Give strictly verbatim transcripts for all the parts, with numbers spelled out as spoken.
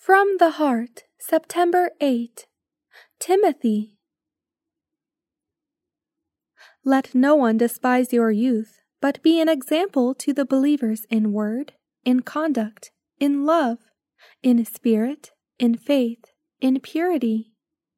From the Heart, September eighth. Timothy. Let no one despise your youth, but be an example to the believers in word, in conduct, in love, in spirit, in faith, in purity.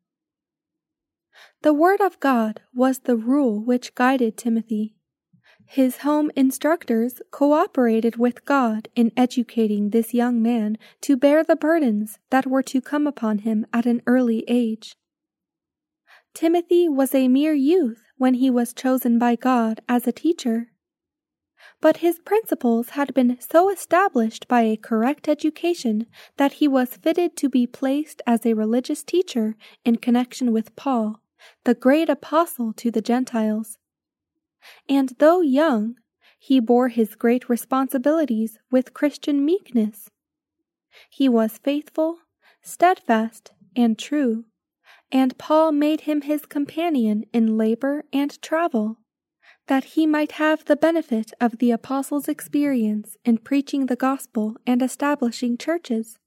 The Word of God was the rule which guided Timothy. His home instructors cooperated with God in educating this young man to bear the burdens that were to come upon him at an early age. Timothy was a mere youth when he was chosen by God as a teacher. But his principles had been so established by a correct education that he was fitted to be placed as a religious teacher in connection with Paul, the great apostle to the Gentiles. And though young, he bore his great responsibilities with Christian meekness. He was faithful, steadfast, and true, and Paul made him his companion in labor and travel, that he might have the benefit of the apostles' experience in preaching the gospel and establishing churches.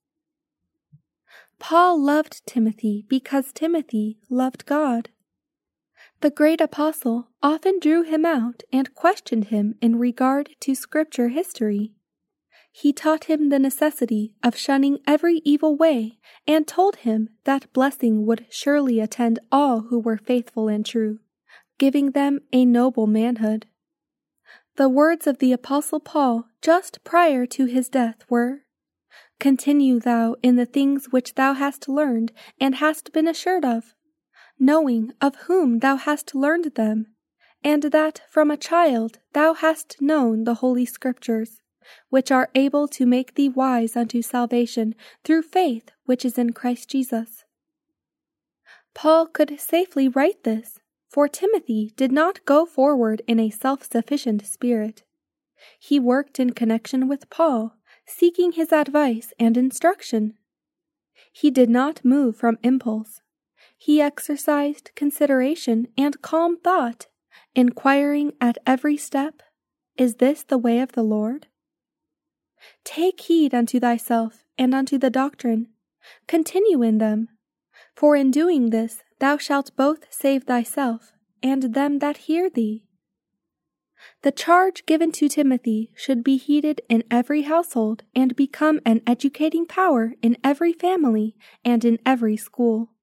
Paul loved Timothy because Timothy loved God. The great apostle often drew him out and questioned him in regard to Scripture history. He taught him the necessity of shunning every evil way and told him that blessing would surely attend all who were faithful and true, giving them a noble manhood. The words of the Apostle Paul just prior to his death were, "Continue thou in the things which thou hast learned and hast been assured of, knowing of whom thou hast learned them, and that from a child thou hast known the Holy Scriptures, which are able to make thee wise unto salvation through faith which is in Christ Jesus." Paul could safely write this, for Timothy did not go forward in a self-sufficient spirit. He worked in connection with Paul, seeking his advice and instruction. He did not move from impulse. He exercised consideration and calm thought, inquiring at every step, "Is this the way of the Lord?" Take heed unto thyself and unto the doctrine. Continue in them, for in doing this thou shalt both save thyself and them that hear thee. The charge given to Timothy should be heeded in every household and become an educating power in every family and in every school.